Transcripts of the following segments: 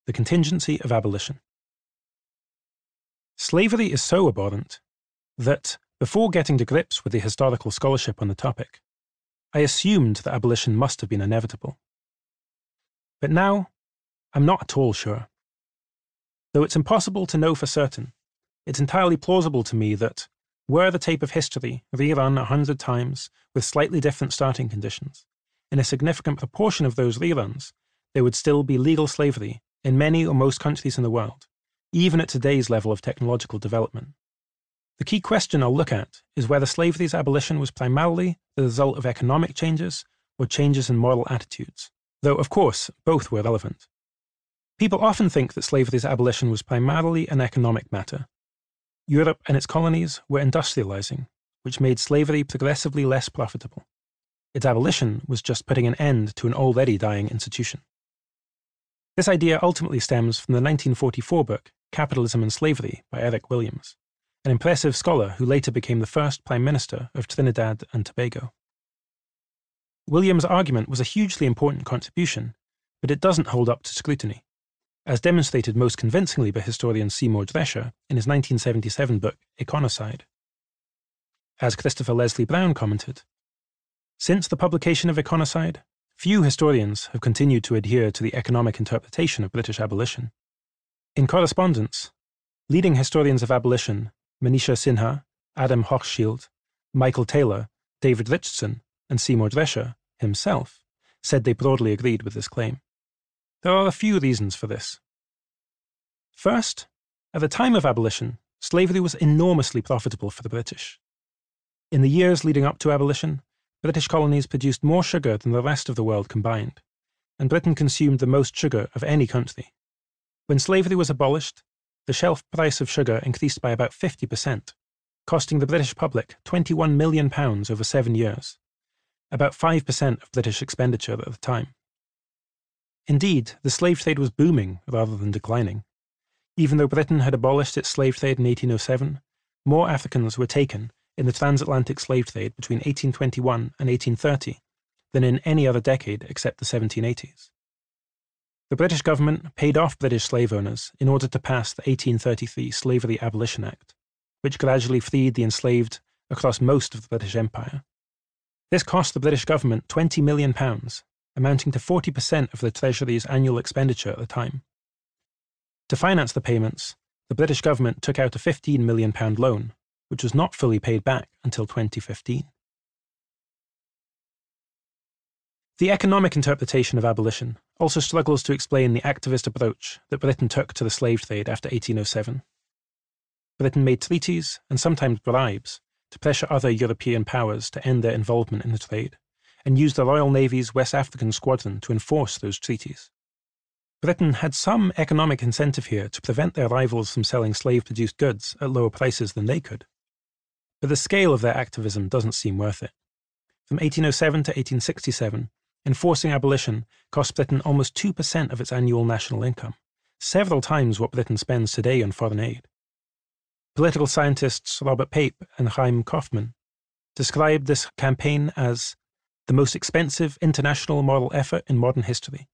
The contingency of abolition. Slavery is so abhorrent that, before getting to grips with the historical scholarship on the topic, I assumed that abolition must have been inevitable. But now, I'm not at all sure. Though it's impossible to know for certain, it's entirely plausible to me that, were the tape of history rerun 100 times with slightly different starting conditions, in a significant proportion of those reruns, there would still be legal slavery in many or most countries in the world, even at today's level of technological development. The key question I'll look at is whether slavery's abolition was primarily the result of economic changes or changes in moral attitudes, though, of course, both were relevant. People often think that slavery's abolition was primarily an economic matter. Europe and its colonies were industrializing, which made slavery progressively less profitable. Its abolition was just putting an end to an already dying institution. This idea ultimately stems from the 1944 book Capitalism and Slavery by Eric Williams, an impressive scholar who later became the first Prime Minister of Trinidad and Tobago. Williams' argument was a hugely important contribution, but it doesn't hold up to scrutiny, as demonstrated most convincingly by historian Seymour Drescher in his 1977 book Econocide. As Christopher Leslie Brown commented, since the publication of Econocide, few historians have continued to adhere to the economic interpretation of British abolition. In correspondence, leading historians of abolition, Manisha Sinha, Adam Hochschild, Michael Taylor, David Richardson, and Seymour Drescher himself said they broadly agreed with this claim. There are a few reasons for this. First, at the time of abolition, slavery was enormously profitable for the British. In the years leading up to abolition, British colonies produced more sugar than the rest of the world combined, and Britain consumed the most sugar of any country. When slavery was abolished, the shelf price of sugar increased by about 50%, costing the British public £21 million over 7 years, about 5% of British expenditure at the time. Indeed, the slave trade was booming rather than declining. Even though Britain had abolished its slave trade in 1807, more Africans were taken in the transatlantic slave trade between 1821 and 1830 than in any other decade except the 1780s. The British government paid off British slave owners in order to pass the 1833 Slavery Abolition Act, which gradually freed the enslaved across most of the British Empire. This cost the British government £20 million, amounting to 40% of the Treasury's annual expenditure at the time. To finance the payments, the British government took out a £15 million loan, which was not fully paid back until 2015. The economic interpretation of abolition also struggles to explain the activist approach that Britain took to the slave trade after 1807. Britain made treaties, and sometimes bribes, to pressure other European powers to end their involvement in the trade, and used the Royal Navy's West African Squadron to enforce those treaties. Britain had some economic incentive here to prevent their rivals from selling slave-produced goods at lower prices than they could. But the scale of their activism doesn't seem worth it. From 1807 to 1867, enforcing abolition cost Britain almost 2% of its annual national income, several times what Britain spends today on foreign aid. Political scientists Robert Pape and Chaim Kaufman described this campaign as the most expensive international moral effort in modern history.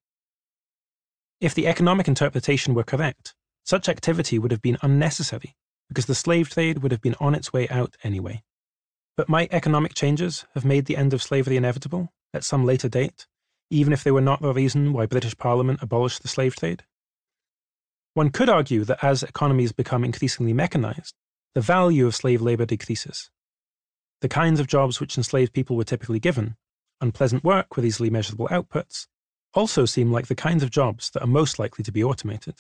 If the economic interpretation were correct, such activity would have been unnecessary because the slave trade would have been on its way out anyway. But might economic changes have made the end of slavery inevitable at some later date, even if they were not the reason why British Parliament abolished the slave trade? One could argue that as economies become increasingly mechanized, the value of slave labor decreases. The kinds of jobs which enslaved people were typically given, unpleasant work with easily measurable outputs, also seem like the kinds of jobs that are most likely to be automated.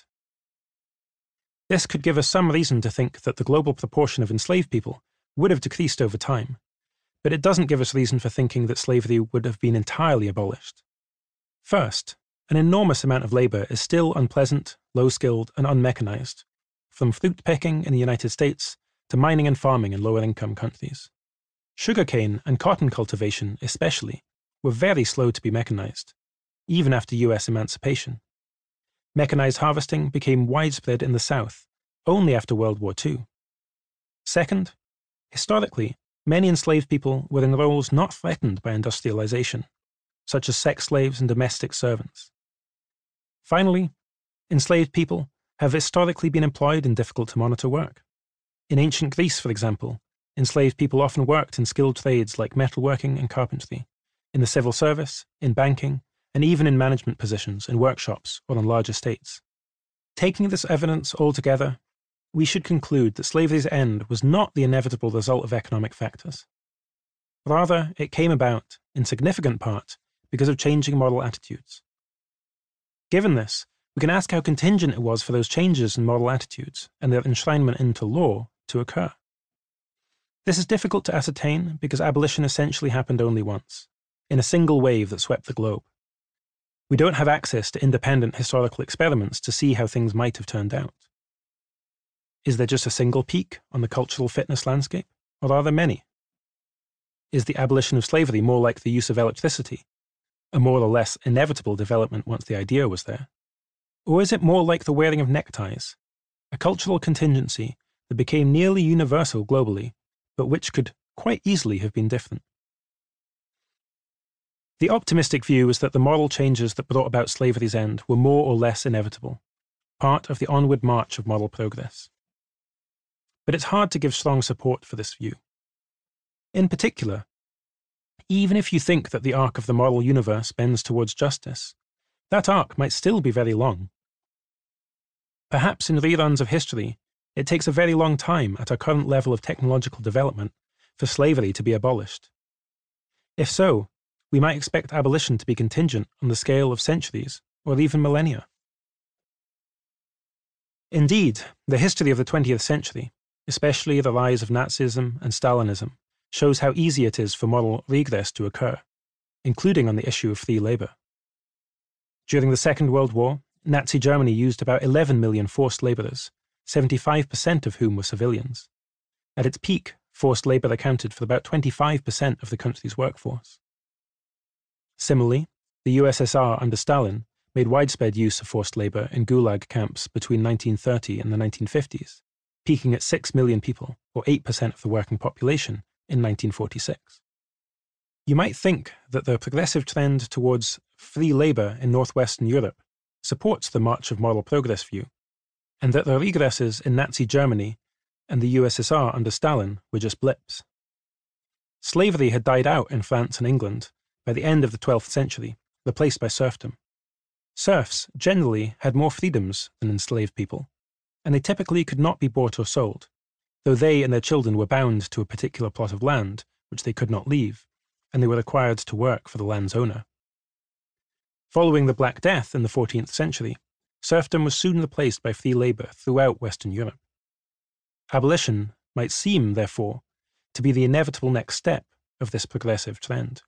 This could give us some reason to think that the global proportion of enslaved people would have decreased over time, but it doesn't give us reason for thinking that slavery would have been entirely abolished. First, an enormous amount of labor is still unpleasant, low-skilled, and unmechanized, from fruit picking in the United States to mining and farming in lower-income countries. Sugarcane and cotton cultivation, especially, were very slow to be mechanized, even after US emancipation. Mechanized harvesting became widespread in the South only after World War II. Second, historically, many enslaved people were in roles not threatened by industrialization, such as sex slaves and domestic servants. Finally, enslaved people have historically been employed in difficult-to-monitor work. In ancient Greece, for example, enslaved people often worked in skilled trades like metalworking and carpentry, in the civil service, in banking, and even in management positions in workshops or on large estates. Taking this evidence all together, we should conclude that slavery's end was not the inevitable result of economic factors. Rather, it came about, in significant part, because of changing moral attitudes. Given this, we can ask how contingent it was for those changes in moral attitudes and their enshrinement into law to occur. This is difficult to ascertain because abolition essentially happened only once, in a single wave that swept the globe. We don't have access to independent historical experiments to see how things might have turned out. Is there just a single peak on the cultural fitness landscape, or are there many? Is the abolition of slavery more like the use of electricity, a more or less inevitable development once the idea was there? Or is it more like the wearing of neckties, a cultural contingency that became nearly universal globally, but which could quite easily have been different? The optimistic view is that the moral changes that brought about slavery's end were more or less inevitable, part of the onward march of moral progress. But it's hard to give strong support for this view. In particular, even if you think that the arc of the moral universe bends towards justice, that arc might still be very long. Perhaps in reruns of history, it takes a very long time at our current level of technological development for slavery to be abolished. If so, we might expect abolition to be contingent on the scale of centuries or even millennia. Indeed, the history of the 20th century, especially the rise of Nazism and Stalinism, shows how easy it is for moral regress to occur, including on the issue of free labour. During the Second World War, Nazi Germany used about 11 million forced labourers, 75% of whom were civilians. At its peak, forced labour accounted for about 25% of the country's workforce. Similarly, the USSR under Stalin made widespread use of forced labour in Gulag camps between 1930 and the 1950s, peaking at 6 million people, or 8% of the working population, in 1946. You might think that the progressive trend towards free labour in northwestern Europe supports the march of moral progress view, and that the regresses in Nazi Germany and the USSR under Stalin were just blips. Slavery had died out in France and England by the end of the 12th century, replaced by serfdom. Serfs generally had more freedoms than enslaved people, and they typically could not be bought or sold, though they and their children were bound to a particular plot of land which they could not leave, and they were required to work for the land's owner. Following the Black Death in the 14th century, serfdom was soon replaced by free labour throughout Western Europe. Abolition might seem, therefore, to be the inevitable next step of this progressive trend.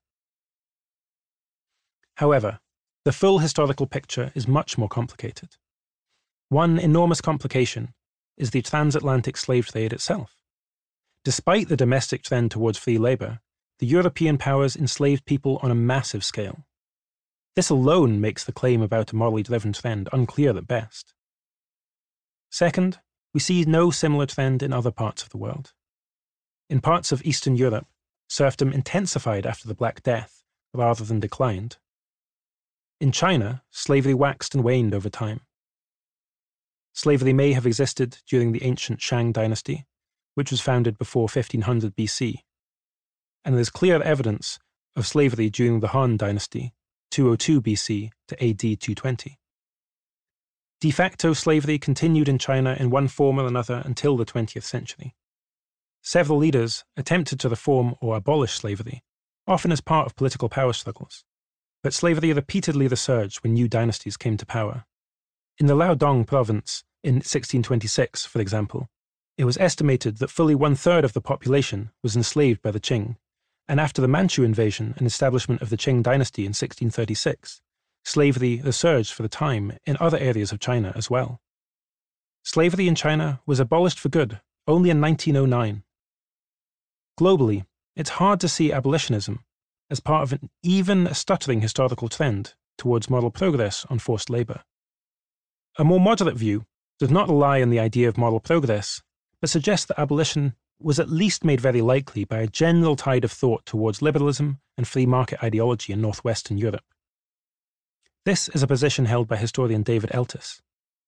However, the full historical picture is much more complicated. One enormous complication is the transatlantic slave trade itself. Despite the domestic trend towards free labour, the European powers enslaved people on a massive scale. This alone makes the claim about a morally driven trend unclear at best. Second, we see no similar trend in other parts of the world. In parts of Eastern Europe, serfdom intensified after the Black Death rather than declined. In China, slavery waxed and waned over time. Slavery may have existed during the ancient Shang dynasty, which was founded before 1500 BC, and there's clear evidence of slavery during the Han dynasty, 202 BC to AD 220. De facto slavery continued in China in one form or another until the 20th century. Several leaders attempted to reform or abolish slavery, often as part of political power struggles, but slavery repeatedly resurged when new dynasties came to power. In the Liaodong province in 1626, for example, it was estimated that fully one-third of the population was enslaved by the Qing, and after the Manchu invasion and establishment of the Qing dynasty in 1636, slavery resurged for the time in other areas of China as well. Slavery in China was abolished for good only in 1909. Globally, it's hard to see abolitionism as part of even a stuttering historical trend towards moral progress on forced labour. A more moderate view does not rely on the idea of moral progress, but suggests that abolition was at least made very likely by a general tide of thought towards liberalism and free market ideology in northwestern Europe. This is a position held by historian David Eltis.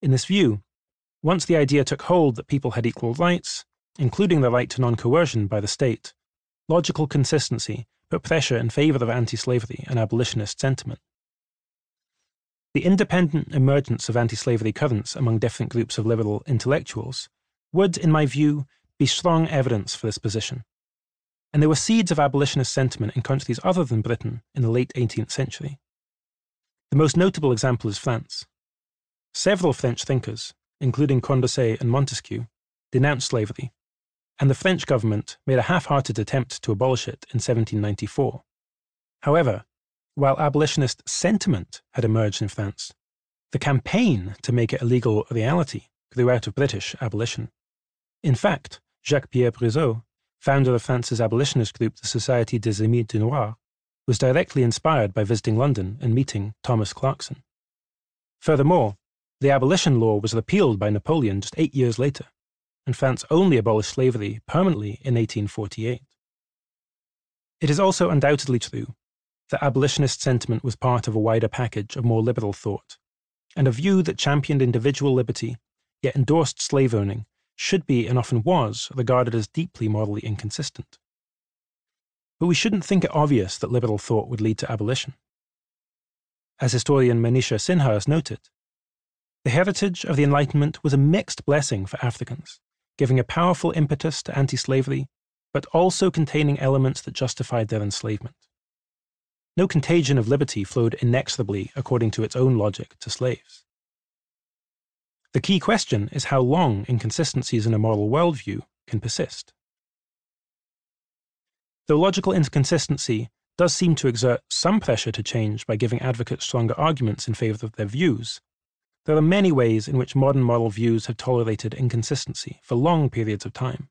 In this view, once the idea took hold that people had equal rights, including the right to non-coercion by the state, logical consistency put pressure in favour of anti-slavery and abolitionist sentiment. The independent emergence of anti-slavery currents among different groups of liberal intellectuals would, in my view, be strong evidence for this position. And there were seeds of abolitionist sentiment in countries other than Britain in the late 18th century. The most notable example is France. Several French thinkers, including Condorcet and Montesquieu, denounced slavery, and the French government made a half-hearted attempt to abolish it in 1794. However, while abolitionist sentiment had emerged in France, the campaign to make it a legal reality grew out of British abolition. In fact, Jacques-Pierre Brissot, founder of France's abolitionist group the Société des Amis du Noir, was directly inspired by visiting London and meeting Thomas Clarkson. Furthermore, the abolition law was repealed by Napoleon just 8 years later, and France only abolished slavery permanently in 1848. It is also undoubtedly true that abolitionist sentiment was part of a wider package of more liberal thought, and a view that championed individual liberty, yet endorsed slave owning, should be, and often was, regarded as deeply morally inconsistent. But we shouldn't think it obvious that liberal thought would lead to abolition. As historian Manisha Sinha has noted, the heritage of the Enlightenment was a mixed blessing for Africans, giving a powerful impetus to anti-slavery, but also containing elements that justified their enslavement. No contagion of liberty flowed inexorably according to its own logic to slaves. The key question is how long inconsistencies in a moral worldview can persist. Though logical inconsistency does seem to exert some pressure to change by giving advocates stronger arguments in favour of their views, there are many ways in which modern moral views have tolerated inconsistency for long periods of time.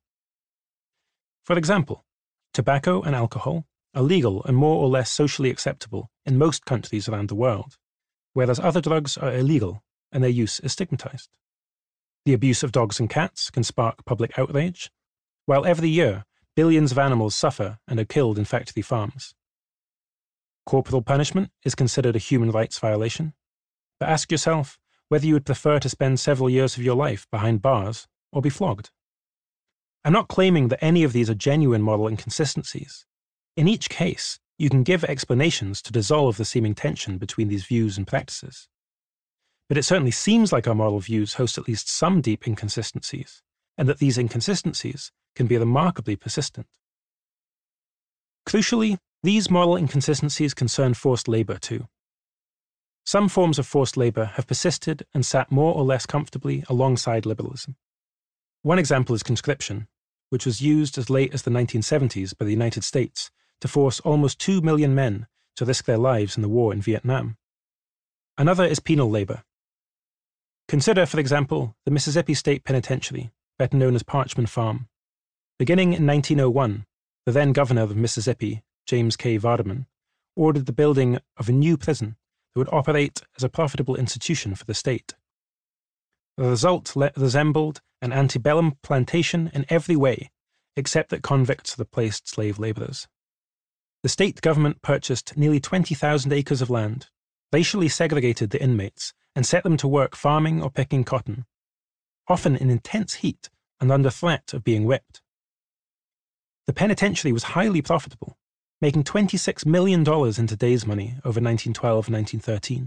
For example, tobacco and alcohol are legal and more or less socially acceptable in most countries around the world, whereas other drugs are illegal and their use is stigmatized. The abuse of dogs and cats can spark public outrage, while every year billions of animals suffer and are killed in factory farms. Corporal punishment is considered a human rights violation, but ask yourself whether you would prefer to spend several years of your life behind bars or be flogged. I'm not claiming that any of these are genuine moral inconsistencies. In each case, you can give explanations to dissolve the seeming tension between these views and practices. But it certainly seems like our moral views host at least some deep inconsistencies, and that these inconsistencies can be remarkably persistent. Crucially, these moral inconsistencies concern forced labour too. Some forms of forced labour have persisted and sat more or less comfortably alongside liberalism. One example is conscription, which was used as late as the 1970s by the United States to force almost 2 million men to risk their lives in the war in Vietnam. Another is penal labour. Consider, for example, the Mississippi State Penitentiary, better known as Parchman Farm. Beginning in 1901, the then governor of Mississippi, James K. Vardaman, ordered the building of a new prison that would operate as a profitable institution for the state. The result resembled an antebellum plantation in every way, except that convicts replaced slave labourers. The state government purchased nearly 20,000 acres of land, racially segregated the inmates, and set them to work farming or picking cotton, often in intense heat and under threat of being whipped. The penitentiary was highly profitable, making $26 million in today's money over 1912 and 1913.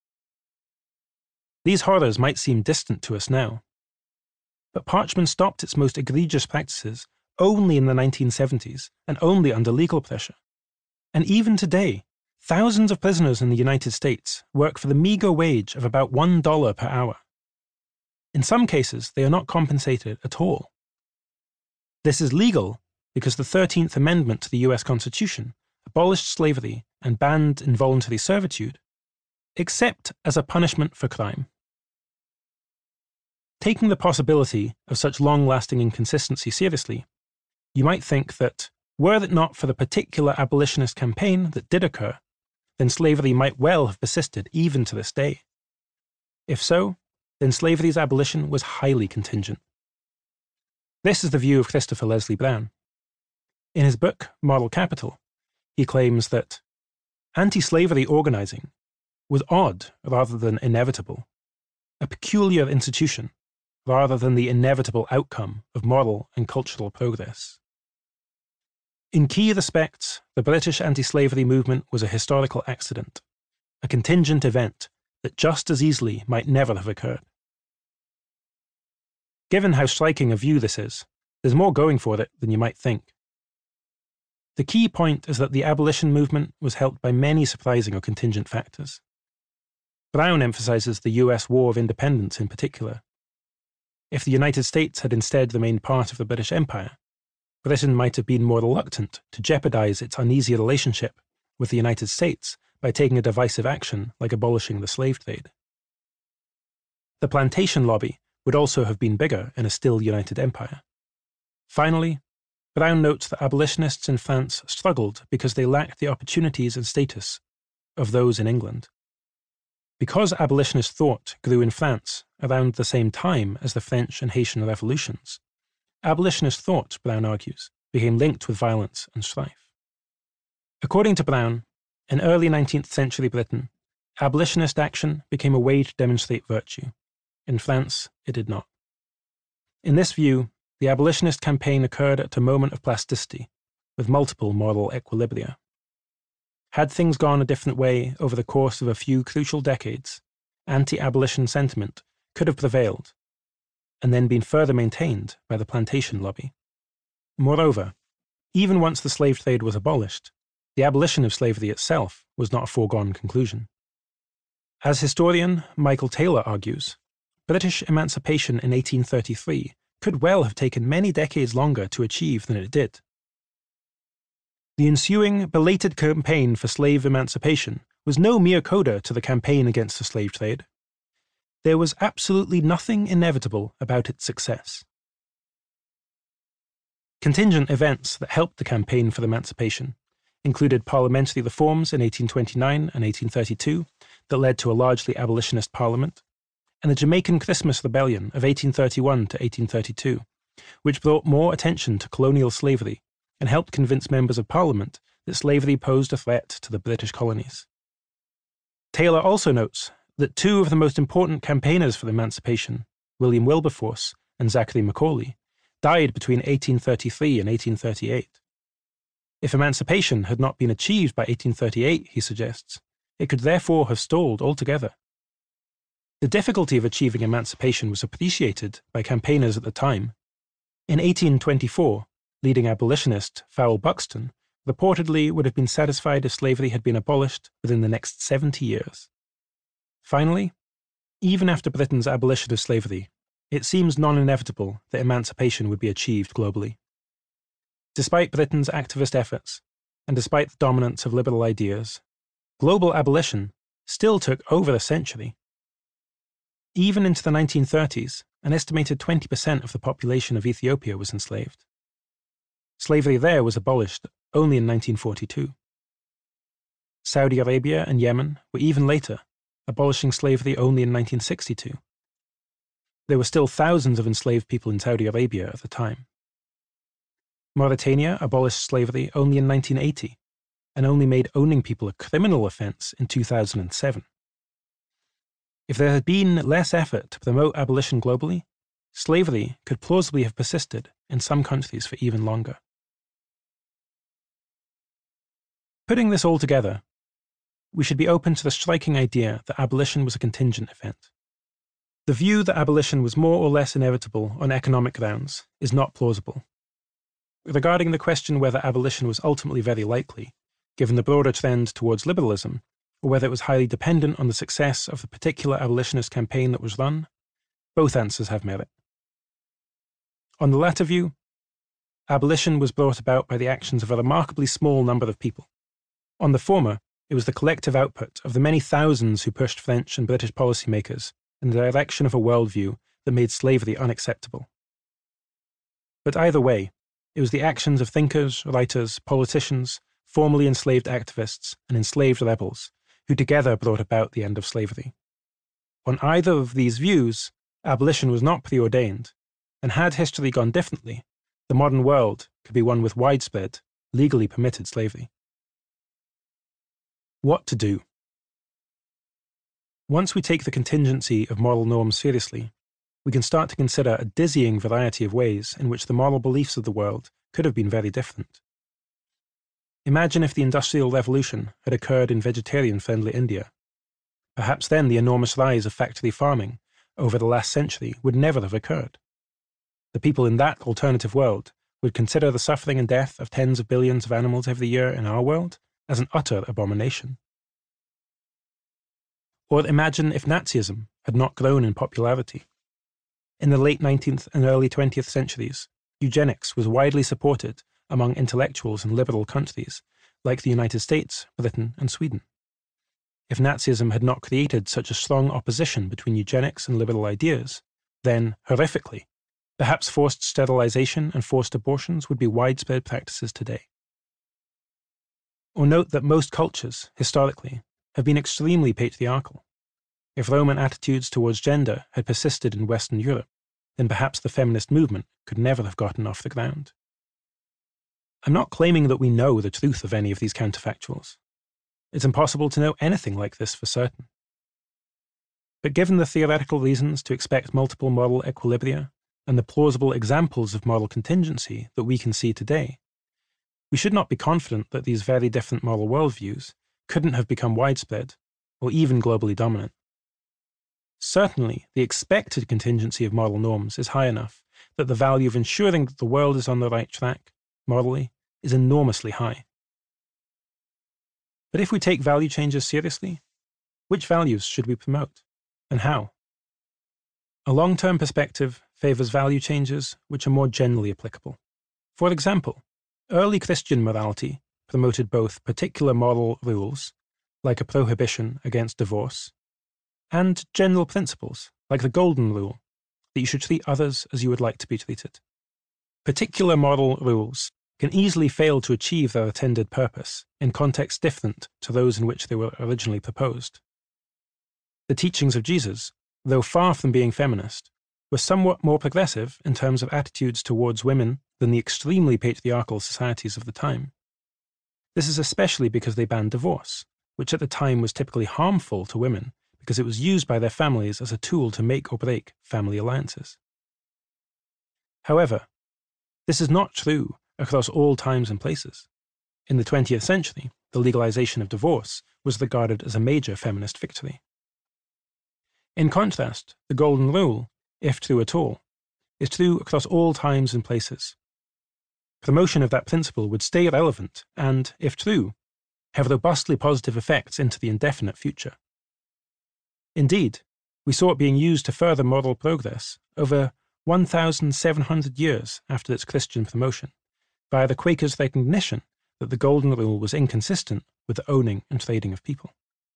These horrors might seem distant to us now, but Parchman stopped its most egregious practices only in the 1970s and only under legal pressure. And even today, thousands of prisoners in the United States work for the meager wage of about $1 per hour. In some cases, they are not compensated at all. This is legal because the 13th Amendment to the US Constitution abolished slavery and banned involuntary servitude, except as a punishment for crime. Taking the possibility of such long-lasting inconsistency seriously, you might think that, were it not for the particular abolitionist campaign that did occur, then slavery might well have persisted even to this day. If so, then slavery's abolition was highly contingent. This is the view of Christopher Leslie Brown. In his book, Moral Capital, he claims that anti-slavery organizing was odd rather than inevitable, a peculiar institution, rather than the inevitable outcome of moral and cultural progress. In key respects, the British anti-slavery movement was a historical accident, a contingent event that just as easily might never have occurred. Given how striking a view this is, there's more going for it than you might think. The key point is that the abolition movement was helped by many surprising or contingent factors. Brown emphasizes the US War of Independence in particular. If the United States had instead remained part of the British Empire, Britain might have been more reluctant to jeopardize its uneasy relationship with the United States by taking a divisive action like abolishing the slave trade. The plantation lobby would also have been bigger in a still united empire. Finally, Brown notes that abolitionists in France struggled because they lacked the opportunities and status of those in England. Because abolitionist thought grew in France around the same time as the French and Haitian revolutions, abolitionist thought, Brown argues, became linked with violence and strife. According to Brown, in early 19th century Britain, abolitionist action became a way to demonstrate virtue. In France, it did not. In this view, the abolitionist campaign occurred at a moment of plasticity, with multiple moral equilibria. Had things gone a different way over the course of a few crucial decades, anti-abolition sentiment could have prevailed, and then been further maintained by the plantation lobby. Moreover, even once the slave trade was abolished, the abolition of slavery itself was not a foregone conclusion. As historian Michael Taylor argues, British emancipation in 1833 could well have taken many decades longer to achieve than it did. The ensuing belated campaign for slave emancipation was no mere coda to the campaign against the slave trade. There was absolutely nothing inevitable about its success. Contingent events that helped the campaign for emancipation included parliamentary reforms in 1829 and 1832 that led to a largely abolitionist parliament, and the Jamaican Christmas Rebellion of 1831 to 1832, which brought more attention to colonial slavery and helped convince members of Parliament that slavery posed a threat to the British colonies. Taylor also notes that two of the most important campaigners for emancipation, William Wilberforce and Zachary Macaulay, died between 1833 and 1838. If emancipation had not been achieved by 1838, he suggests, it could therefore have stalled altogether. The difficulty of achieving emancipation was appreciated by campaigners at the time. In 1824, leading abolitionist Fowell Buxton reportedly would have been satisfied if slavery had been abolished within the next 70 years. Finally, even after Britain's abolition of slavery, it seems non-inevitable that emancipation would be achieved globally. Despite Britain's activist efforts, and despite the dominance of liberal ideas, global abolition still took over a century. Even into the 1930s, an estimated 20% of the population of Ethiopia was enslaved. Slavery there was abolished only in 1942. Saudi Arabia and Yemen were even later, abolishing slavery only in 1962. There were still thousands of enslaved people in Saudi Arabia at the time. Mauritania abolished slavery only in 1980, and only made owning people a criminal offence in 2007. If there had been less effort to promote abolition globally, slavery could plausibly have persisted in some countries for even longer. Putting this all together, we should be open to the striking idea that abolition was a contingent event. The view that abolition was more or less inevitable on economic grounds is not plausible. Regarding the question whether abolition was ultimately very likely, given the broader trend towards liberalism, or whether it was highly dependent on the success of the particular abolitionist campaign that was run, both answers have merit. On the latter view, abolition was brought about by the actions of a remarkably small number of people. On the former, it was the collective output of the many thousands who pushed French and British policymakers in the direction of a worldview that made slavery unacceptable. But either way, it was the actions of thinkers, writers, politicians, formerly enslaved activists, and enslaved rebels who together brought about the end of slavery. On either of these views, abolition was not preordained, and had history gone differently, the modern world could be one with widespread, legally permitted slavery. What to do? Once we take the contingency of moral norms seriously, we can start to consider a dizzying variety of ways in which the moral beliefs of the world could have been very different. Imagine if the Industrial Revolution had occurred in vegetarian-friendly India. Perhaps then the enormous rise of factory farming over the last century would never have occurred. The people in that alternative world would consider the suffering and death of tens of billions of animals every year in our world as an utter abomination. Or imagine if Nazism had not grown in popularity. In the late 19th and early 20th centuries, eugenics was widely supported among intellectuals in liberal countries like the United States, Britain, and Sweden. If Nazism had not created such a strong opposition between eugenics and liberal ideas, then, horrifically, perhaps forced sterilization and forced abortions would be widespread practices today. Or note that most cultures, historically, have been extremely patriarchal. If Roman attitudes towards gender had persisted in Western Europe, then perhaps the feminist movement could never have gotten off the ground. I'm not claiming that we know the truth of any of these counterfactuals. It's impossible to know anything like this for certain. But given the theoretical reasons to expect multiple moral equilibria and the plausible examples of moral contingency that we can see today, we should not be confident that these very different moral worldviews couldn't have become widespread or even globally dominant. Certainly, the expected contingency of moral norms is high enough that the value of ensuring that the world is on the right track, morally, is enormously high. But if we take value changes seriously, which values should we promote, and how? A long-term perspective favors value changes which are more generally applicable. For example, early Christian morality promoted both particular moral rules, like a prohibition against divorce, and general principles, like the Golden Rule, that you should treat others as you would like to be treated. Particular moral rules can easily fail to achieve their intended purpose in contexts different to those in which they were originally proposed. The teachings of Jesus, though far from being feminist, were somewhat more progressive in terms of attitudes towards women than the extremely patriarchal societies of the time. This is especially because they banned divorce, which at the time was typically harmful to women because it was used by their families as a tool to make or break family alliances. However, this is not true across all times and places. In the 20th century, the legalization of divorce was regarded as a major feminist victory. In contrast, the Golden Rule, if true at all, is true across all times and places. Promotion of that principle would stay relevant and, if true, have robustly positive effects into the indefinite future. Indeed, we saw it being used to further moral progress over 1,700 years after its Christian promotion, via the Quakers' recognition that the Golden Rule was inconsistent with the owning and trading of people.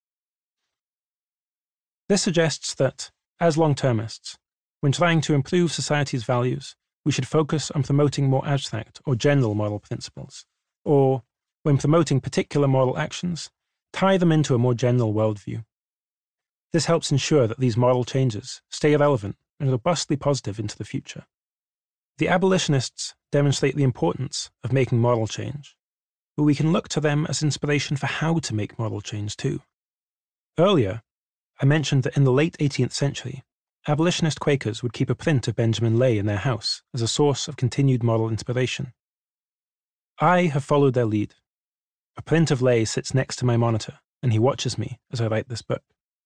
This suggests that, as long-termists, when trying to improve society's values, we should focus on promoting more abstract or general moral principles, or, when promoting particular moral actions, tie them into a more general worldview. This helps ensure that these moral changes stay relevant and robustly positive into the future. The abolitionists demonstrate the importance of making moral change, but we can look to them as inspiration for how to make moral change too. Earlier, I mentioned that in the late 18th century, abolitionist Quakers would keep a print of Benjamin Lay in their house as a source of continued moral inspiration. I have followed their lead. A print of Lay sits next to my monitor, and he watches me as I write this book.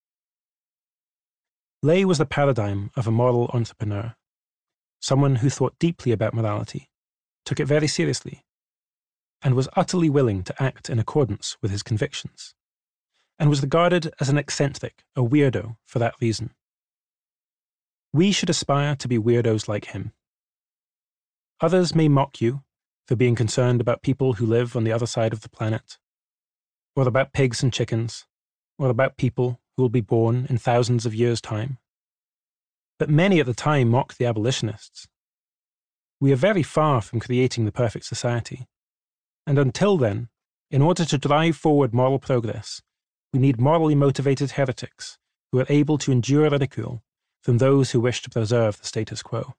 Lay was the paradigm of a moral entrepreneur, someone who thought deeply about morality, took it very seriously, and was utterly willing to act in accordance with his convictions, and was regarded as an eccentric, a weirdo, for that reason. We should aspire to be weirdos like him. Others may mock you for being concerned about people who live on the other side of the planet, or about pigs and chickens, or about people who will be born in thousands of years' time. But many at the time mocked the abolitionists. We are very far from creating the perfect society, and until then, in order to drive forward moral progress, we need morally motivated heretics who are able to endure ridicule from those who wish to preserve the status quo.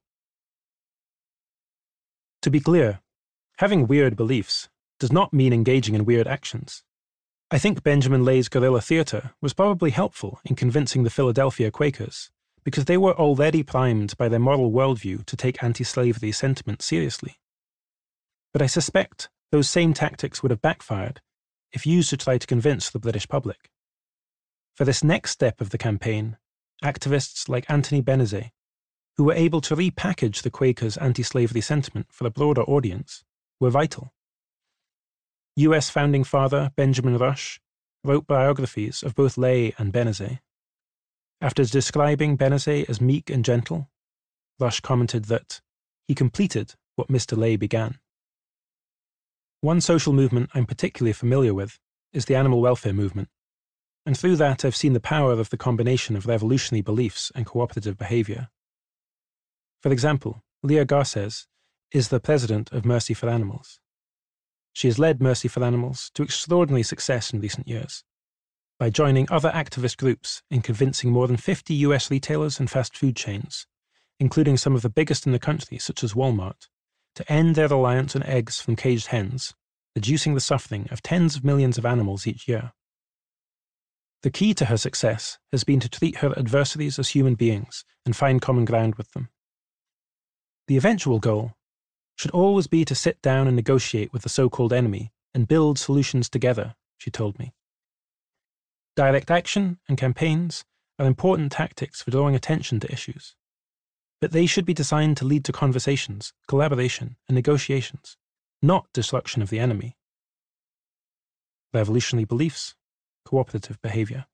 To be clear, having weird beliefs does not mean engaging in weird actions. I think Benjamin Lay's guerrilla theatre was probably helpful in convincing the Philadelphia Quakers, because they were already primed by their moral worldview to take anti-slavery sentiment seriously. But I suspect those same tactics would have backfired if used to try to convince the British public. For this next step of the campaign, activists like Anthony Benezet, who were able to repackage the Quakers' anti-slavery sentiment for a broader audience, were vital. US founding father Benjamin Rush wrote biographies of both Lay and Benezet. After describing Benezet as meek and gentle, Rush commented that he completed what Mr. Lay began. One social movement I'm particularly familiar with is the animal welfare movement, and through that I've seen the power of the combination of revolutionary beliefs and cooperative behavior. For example, Leah Garces is the president of Mercy for Animals. She has led Mercy for Animals to extraordinary success in recent years by joining other activist groups in convincing more than 50 US retailers and fast food chains, including some of the biggest in the country such as Walmart, to end their reliance on eggs from caged hens, reducing the suffering of tens of millions of animals each year. The key to her success has been to treat her adversaries as human beings and find common ground with them. The eventual goal should always be to sit down and negotiate with the so-called enemy and build solutions together, she told me. Direct action and campaigns are important tactics for drawing attention to issues, but they should be designed to lead to conversations, collaboration, and negotiations, not destruction of the enemy. Revolutionary beliefs, cooperative behavior.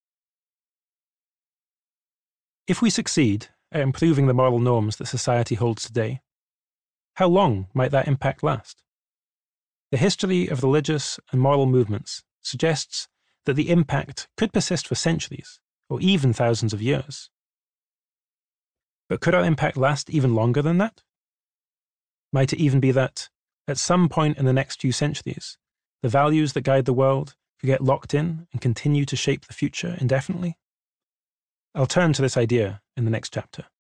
If we succeed at improving the moral norms that society holds today, how long might that impact last? The history of religious and moral movements suggests that the impact could persist for centuries, or even thousands of years. But could our impact last even longer than that? Might it even be that, at some point in the next few centuries, the values that guide the world could get locked in and continue to shape the future indefinitely? I'll turn to this idea in the next chapter.